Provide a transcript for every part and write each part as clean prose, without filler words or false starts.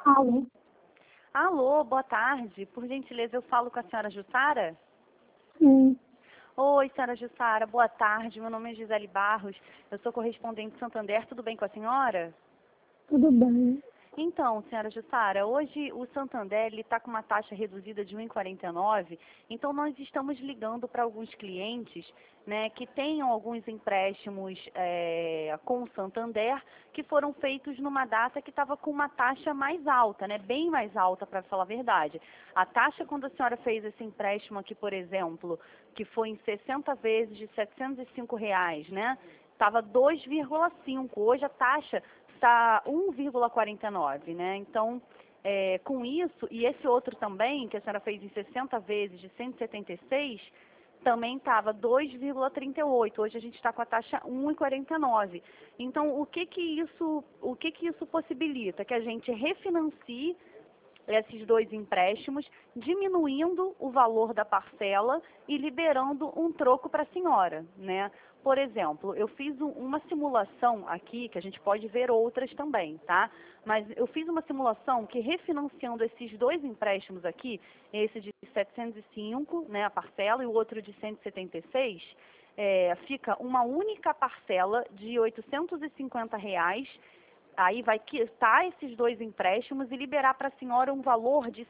Alô? Alô, boa tarde. Por gentileza, eu falo com a senhora Jussara? Sim, Oi, senhora Jussara, boa tarde. Meu nome é Gisele Barros. Eu sou correspondente de Santander. Tudo bem com a senhora? tudo bem. Então, senhora Jussara, hoje o Santander está com uma taxa reduzida de 1,49, então nós estamos ligando para alguns clientes, né, que tenham alguns empréstimos com o Santander que foram feitos numa data que estava com uma taxa mais alta, né, bem mais alta, para falar a verdade. A taxa quando a senhora fez esse empréstimo aqui, por exemplo, que foi em 60 vezes de R$ 705, né, estava 2,5. Hoje a taxa está 1,49, né? Então, com isso, e esse outro também, que a senhora fez em 60 vezes de 176, também estava 2,38. Hoje a gente está com a taxa 1,49. Então, o que que isso possibilita? Que a gente refinancie esses dois empréstimos, diminuindo o valor da parcela e liberando um troco para a senhora, né? Por exemplo, eu fiz uma simulação aqui, que a gente pode ver outras também, tá? Mas eu fiz uma simulação que refinanciando esses dois empréstimos aqui, esse de 705, né, a parcela, e o outro de 176, fica uma única parcela de R$ 850, aí vai quitar esses dois empréstimos e liberar para a senhora um valor de R$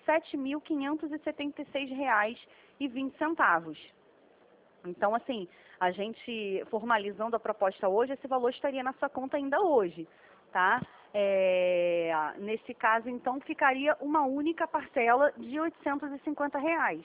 7.576,20. Então, assim, a gente formalizando a proposta hoje, esse valor estaria na sua conta ainda hoje, tá? Nesse caso, então, ficaria uma única parcela de R$ 850.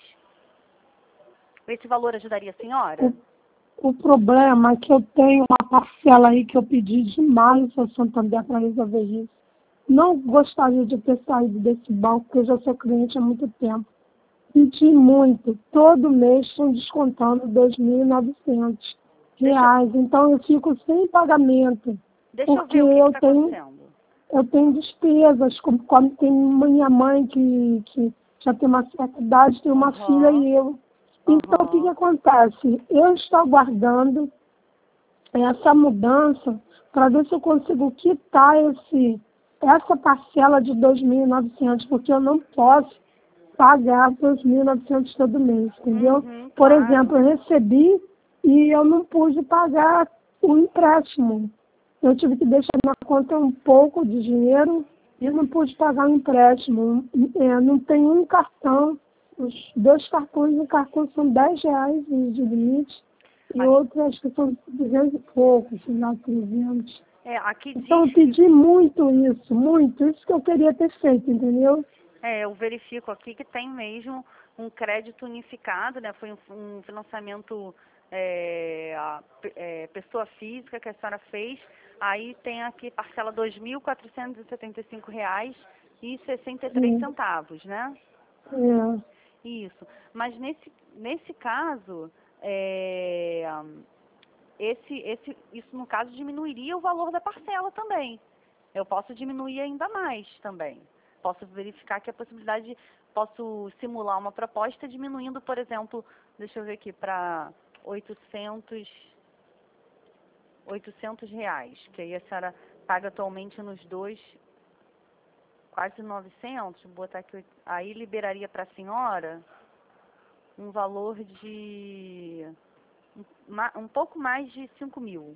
Esse valor ajudaria a senhora? O problema é que eu tenho uma parcela aí que eu pedi demais ao Santander para resolver isso. Não gostaria de ter saído desse banco, porque eu já sou cliente há muito tempo. Pedi muito. Todo mês estão descontando R$ 2.900. Então eu fico sem pagamento. Deixa eu Porque ver o que está acontecendo. eu tenho despesas, como tem minha mãe que já tem uma certa idade, tem uma filha e eu. Então, o que acontece? Eu estou aguardando essa mudança para ver se eu consigo quitar essa parcela de 2.900, porque eu não posso pagar 2.900 todo mês, entendeu? Por Claro. exemplo, eu recebi e eu não pude pagar o empréstimo. Eu tive que deixar na conta um pouco de dinheiro e não pude pagar o empréstimo. Não tem um cartão. Os dois cartões, um cartão são R$ 10 de limite e outro acho que são 200 e pouco, sei lá, 300. Aqui Então diz eu pedi muito isso que eu queria ter feito, entendeu? eu verifico aqui que tem mesmo um crédito unificado, né? Foi um financiamento pessoa física que a senhora fez. Aí tem aqui parcela R$ 2.475,63, né? Isso. Mas nesse caso, isso no caso diminuiria o valor da parcela também. Eu posso diminuir ainda mais também. Posso verificar que a possibilidade, posso simular uma proposta diminuindo, por exemplo, deixa eu ver aqui, para R$ 800, que aí a senhora paga atualmente nos dois quase 900, vou botar aqui, aí liberaria para a senhora um valor de um pouco mais de 5.000.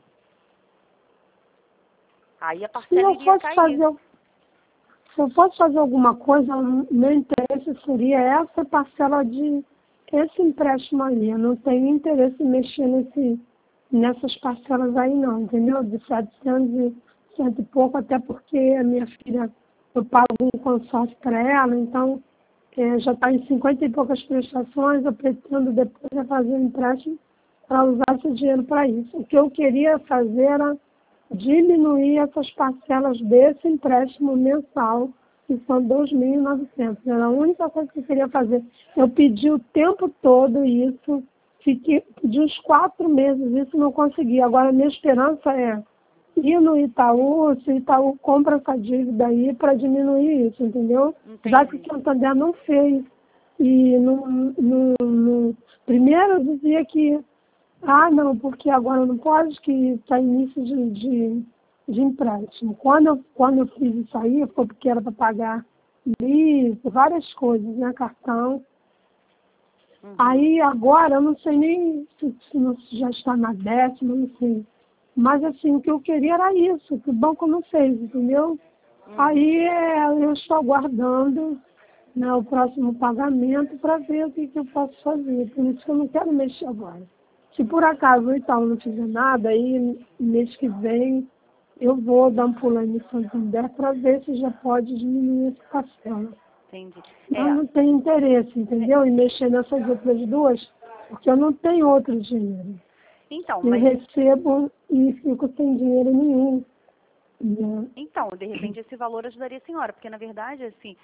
Aí a parcela iria cair. Se eu fosse fazer alguma coisa, meu interesse seria essa parcela esse empréstimo aí. Eu não tenho interesse em mexer nessas parcelas aí não, entendeu? De 700 e cento e pouco, até porque a minha filha, eu pago um consórcio para ela, então já está em 50 e poucas prestações, eu pretendo depois fazer um empréstimo para usar esse dinheiro para isso. O que eu queria fazer era diminuir essas parcelas desse empréstimo mensal, que são 2.900. Era a única coisa que eu queria fazer. Eu pedi o tempo todo isso, pedi uns 4 meses, isso não consegui. Agora, a minha esperança é ir no Itaú, se o Itaú compra essa dívida aí para diminuir isso, entendeu? Entendi. Já que o Santander não fez. E primeiro eu dizia que não, porque agora não pode, que está início de empréstimo. Quando eu fiz isso aí, foi porque era para pagar li várias coisas, né? Cartão. Uhum. Aí agora eu não sei nem se já está na 10ª, não sei. Mas assim, o que eu queria era isso, que o banco não fez, entendeu? Aí eu estou aguardando, né, o próximo pagamento para ver o que eu posso fazer. Por isso que eu não quero mexer agora. Se por acaso o Itaú não fizer nada, aí mês que vem eu vou dar um pulo aí no Santander para ver se já pode diminuir essa parcela. Entendi. Eu não tenho interesse, entendeu? Em mexer nessas outras duas, porque eu não tenho outro dinheiro. Então, Eu mas recebo e fico sem dinheiro nenhum. Né? Então, de repente esse valor ajudaria a senhora, porque na verdade, assim,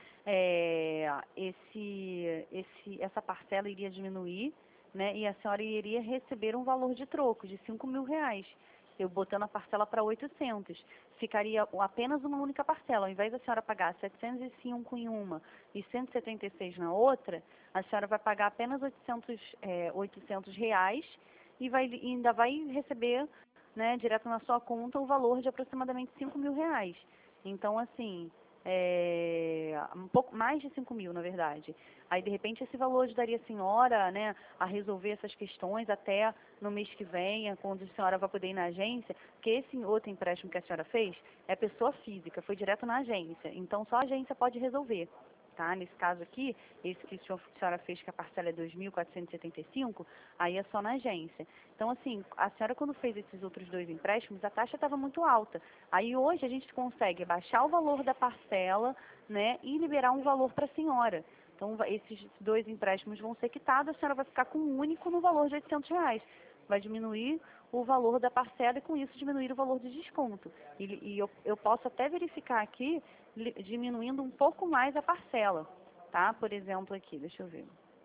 essa parcela iria diminuir, né, e a senhora iria receber um valor de troco de R$ 5.000, eu botando a parcela para 800. Ficaria apenas uma única parcela, ao invés da senhora pagar 705 em uma e 176 na outra, a senhora vai pagar apenas 800 reais e ainda vai receber, né, direto na sua conta, o valor de aproximadamente R$ 5.000. Então, assim, um pouco mais de 5.000, na verdade. Aí, de repente, esse valor ajudaria a senhora, né, a resolver essas questões até no mês que vem, quando a senhora vai poder ir na agência, porque esse outro empréstimo que a senhora fez é pessoa física, foi direto na agência. Então, só a agência pode resolver. Tá? Nesse caso aqui, esse que a senhora fez, que a parcela é 2.475, aí é só na agência. Então, assim, a senhora quando fez esses outros dois empréstimos, a taxa estava muito alta. Aí hoje a gente consegue baixar o valor da parcela, né, e liberar um valor para a senhora. Então, esses dois empréstimos vão ser quitados, a senhora vai ficar com um único no valor de R$ 800. Vai diminuir o valor da parcela e com isso diminuir o valor de desconto. E eu posso até verificar aqui, diminuindo um pouco mais a parcela, tá? Por exemplo aqui, deixa eu ver.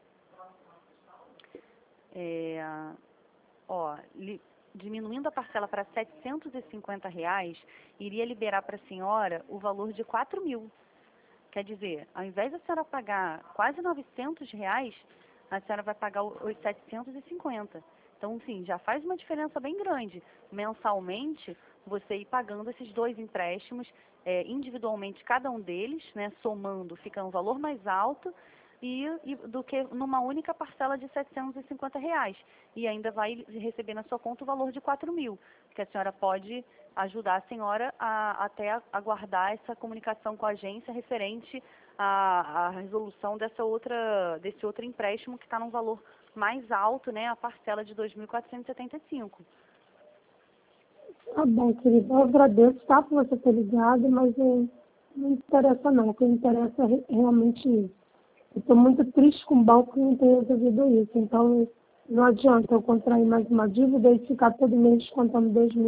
Diminuindo a parcela para R$ 750, iria liberar para a senhora o valor de 4.000. Quer dizer, ao invés da senhora pagar quase R$ 900, a senhora vai pagar os 750. Então, sim, já faz uma diferença bem grande. Mensalmente, você ir pagando esses dois empréstimos individualmente, cada um deles, né, somando, fica um valor mais alto do que numa única parcela de R$ 750. E ainda vai receber na sua conta o valor de 4.000, que a senhora pode ajudar a senhora até aguardar essa comunicação com a agência referente à resolução desse outro empréstimo que está num valor mais alto, né, a parcela de 2.475. Tá bom, querida. Eu agradeço, tá, por você ter ligado, mas não me interessa não. O que me interessa é realmente isso. Eu estou muito triste com o banco que não tem resolvido isso. Então, não adianta eu contrair mais uma dívida e ficar todo mês descontando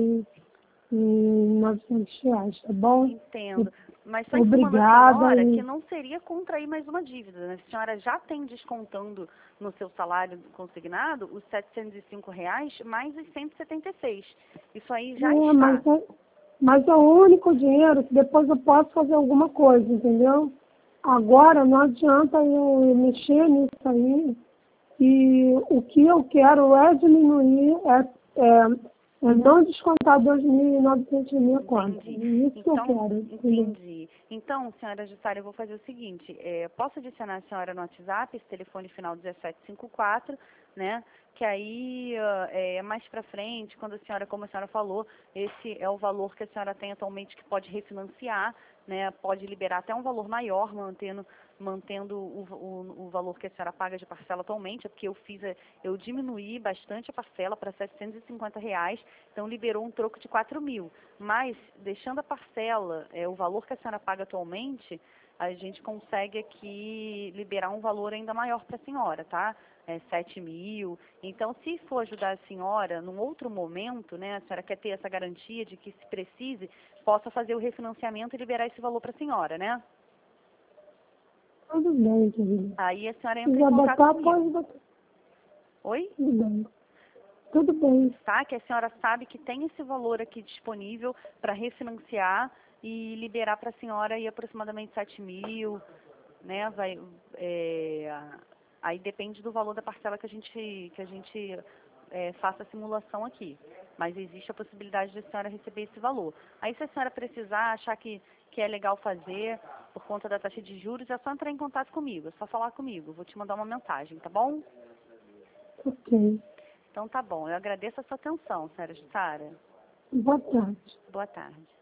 R$ 2.900, tá bom? Entendo. Mas só informando a Obrigada. senhora que não seria contrair mais uma dívida, né? A senhora já tem descontando no seu salário consignado os R$ 705 mais os 176. Isso aí já está. Mas é o único dinheiro que depois eu posso fazer alguma coisa, entendeu? Agora não adianta eu mexer nisso aí. E o que eu quero é diminuir, não descontar 2.900 na minha conta. Isso que eu quero. Entendi. Então, senhora Jussara, eu vou fazer o seguinte, posso adicionar a senhora no WhatsApp, esse telefone final 1754, né? Que aí, mais para frente, quando como a senhora falou, esse é o valor que a senhora tem atualmente que pode refinanciar, né? Pode liberar até um valor maior, mantendo o valor que a senhora paga de parcela atualmente, é porque eu diminuí bastante a parcela para R$ 750, então liberou um troco de 4.000. Mas, deixando a parcela, o valor que a senhora paga atualmente, a gente consegue aqui liberar um valor ainda maior para a senhora, tá? 7.000. Então, se for ajudar a senhora num outro momento, né, a senhora quer ter essa garantia de que, se precise, possa fazer o refinanciamento e liberar esse valor para a senhora, né? Tudo bem, querida. Aí a senhora entra em contato comigo. Pode botar. Oi? Tudo bem. Tudo bem. Tá? Que a senhora sabe que tem esse valor aqui disponível para refinanciar e liberar para a senhora aí aproximadamente 7.000, né? Aí depende do valor da parcela que a gente faça a simulação aqui. Mas existe a possibilidade de a senhora receber esse valor. Aí, se a senhora precisar, achar que é legal fazer, por conta da taxa de juros, é só entrar em contato comigo, é só falar comigo. Vou te mandar uma mensagem, tá bom? Ok. Então tá bom. Eu agradeço a sua atenção, senhora Jussara. Boa tarde. Boa tarde.